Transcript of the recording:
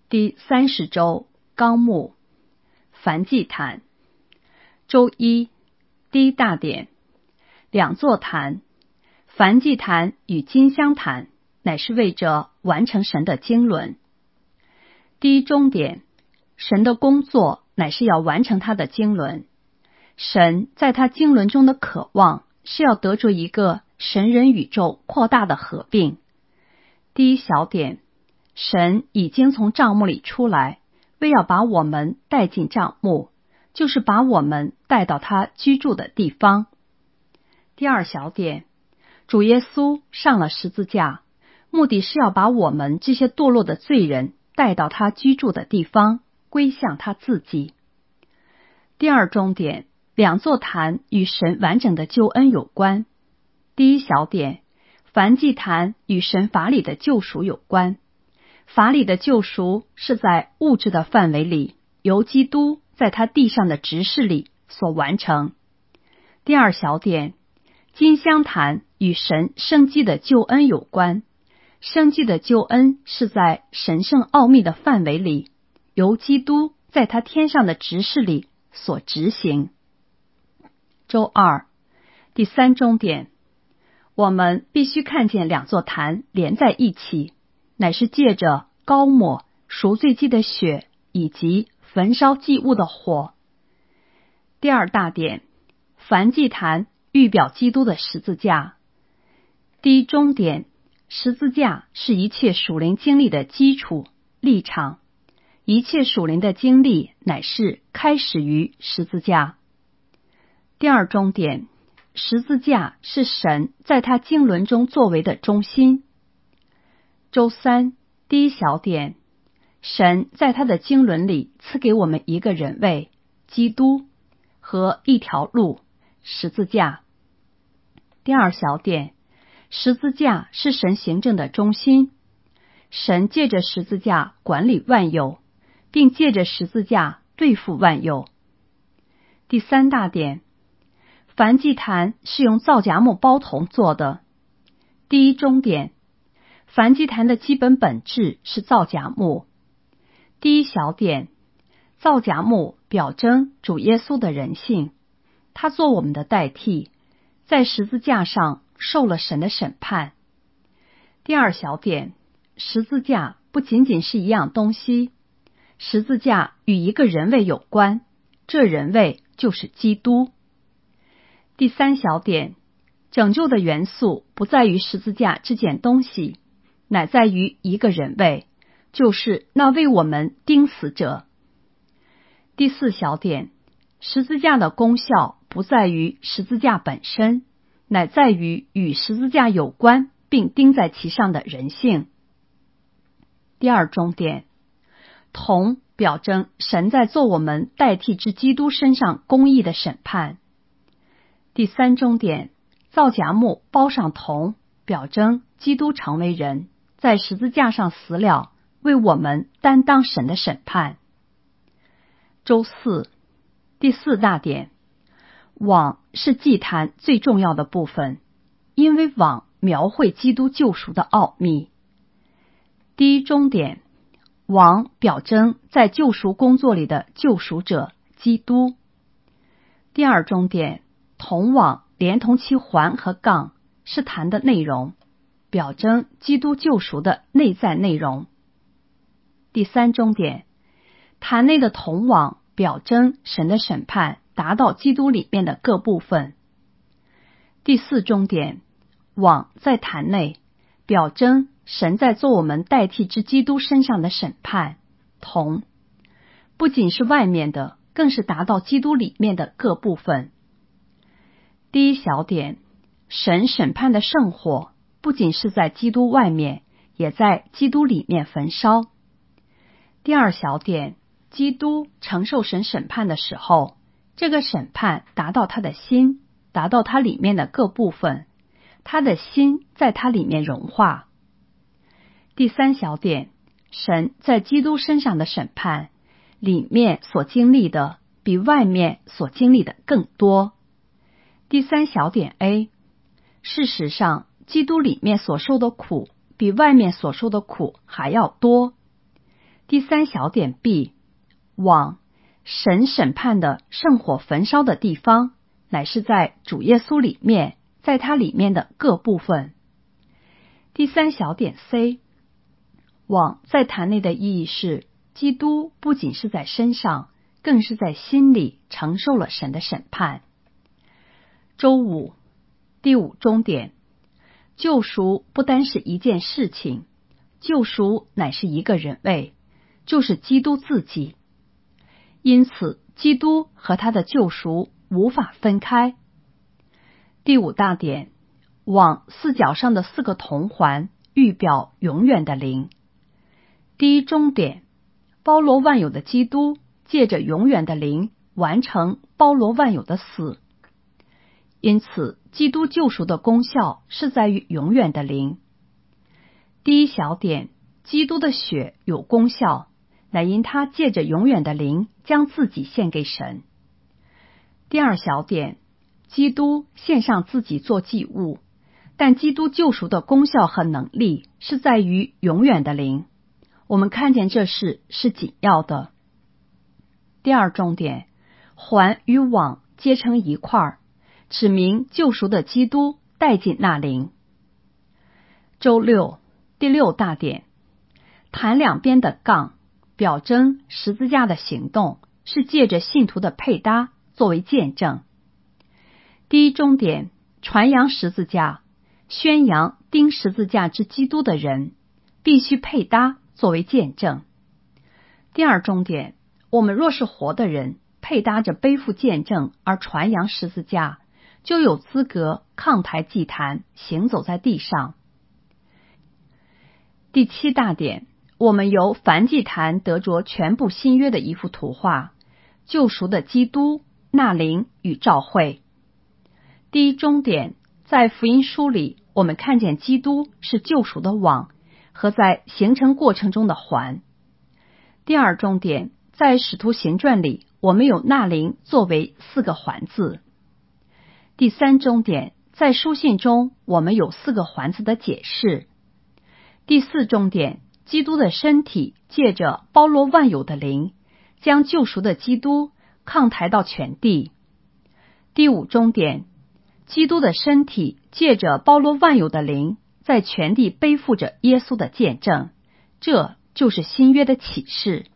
第30周纲目梵祭坛。周一第一大点，两座坛。梵祭坛与金香坛乃是为着完成神的经纶。第一中点，神的工作乃是要完成他的经纶。神在他经纶中的渴望是要得着一个神人宇宙扩大的合并。第一小点，神已经从帐幕里出来，为要把我们带进帐幕，就是把我们带到他居住的地方。第二小点，主耶稣上了十字架，目的是要把我们这些堕落的罪人带到他居住的地方，归向他自己。第二中点，两座坛与神完整的救恩有关。第一小点，梵祭坛与神法理的救赎有关。法理的救赎是在物质的范围里，由基督在他地上的职事里所完成。第二小点，金香坛与神生机的救恩有关。生机的救恩是在神圣奥秘的范围里，由基督在他天上的职事里所执行。周二第三中点，我们必须看见两座坛连在一起，乃是借着膏抹、赎罪祭的血以及焚烧祭物的火。第二大点，梵祭坛预表基督的十字架。第一中点，十字架是一切属灵经历的基础、立场。一切属灵的经历乃是开始于十字架。第二中点，十字架是神在他经纶中作为的中心。周三第一小点，神在他的经纶里赐给我们一个人位，基督，和一条路，十字架。第二小点，十字架是神行政的中心。神借着十字架管理万有，并借着十字架对付万有。第三大点，梵祭坛是用皂荚木包铜做的。第一中点，梵祭坛的基本本质是皂荚木。第一小点，皂荚木表征主耶稣的人性，他做我们的代替，在十字架上受了神的审判。第二小点，十字架不仅仅是一样东西，十字架与一个人位有关，这人位就是基督。第三小点，拯救的元素不在于十字架这件东西，乃在于一个人位，就是那为我们钉死者。第四小点，十字架的功效不在于十字架本身，乃在于与十字架有关并钉在其上的人性。第二中点，铜表征神在做我们代替之基督身上公义的审判。第三中点，皂荚木包上铜，表征基督成为人，在十字架上死了，为我们担当神的审判。周四第四大点，网是祭坛最重要的部分，因为网描绘基督救赎的奥秘。第一中点，网表征在救赎工作里的救赎者基督。第二中点，铜网连同其环和杠是坛的内容，表征基督救赎的内在内容。第三中点，坛内的铜网表征神的审判达到基督里面的各部分。第四中点，网在坛内，表征神在做我们代替之基督身上的审判，铜不仅是外面的，更是达到基督里面的各部分。第一小点，神审判的圣火不仅是在基督外面，也在基督里面焚烧。第二小点，基督承受神审判的时候，这个审判达到他的心，达到他里面的各部分，他的心在他里面融化。第三小点，神在基督身上的审判，里面所经历的比外面所经历的更多。第三小点 A， 事实上基督里面所受的苦比外面所受的苦还要多。 第三小点 B， 往神审判的圣火焚烧的地方，乃是在主耶稣里面，在他里面的各部分。第三小点 C， 往在坛内的意义是，基督不仅是在身上，更是在心里承受了神的审判。周五，第五中点，救赎不单是一件事情，救赎乃是一个人位，就是基督自己。因此，基督和他的救赎无法分开。第五大点，往四角上的四个铜环，预表永远的灵。第一中点，包罗万有的基督借着永远的灵完成包罗万有的死。因此，基督救赎的功效是在于永远的灵。第一小点，基督的血有功效，乃因他借着永远的灵将自己献给神。第二小点，基督献上自己做祭物，但基督救赎的功效和能力是在于永远的灵。我们看见这事是紧要的。第二重点，环与网接成一块，指明救赎的基督带进那灵。周六，第六大点，坛两边的杠表征十字架的行动，是借着信徒的配搭作为见证。第一中点，传扬十字架，宣扬钉十字架之基督的人必须配搭作为见证。第二中点，我们若是活的人，配搭着背负见证而传扬十字架，就有资格抗抬祭坛，行走在地上。第七大点，我们由燔祭坛得着全部新约的一幅图画，救赎的基督、那灵与召会。第一中点，在福音书里，我们看见基督是救赎的网和在形成过程中的环。第二中点，在使徒行传里，我们有那灵作为四个环字。第三中点，在书信中，我们有四个环字的解释。第四中点，基督的身体借着包罗万有的灵，将救赎的基督抗抬到全地。第五中点，基督的身体借着包罗万有的灵，在全地背负着耶稣的见证，这就是新约的启示。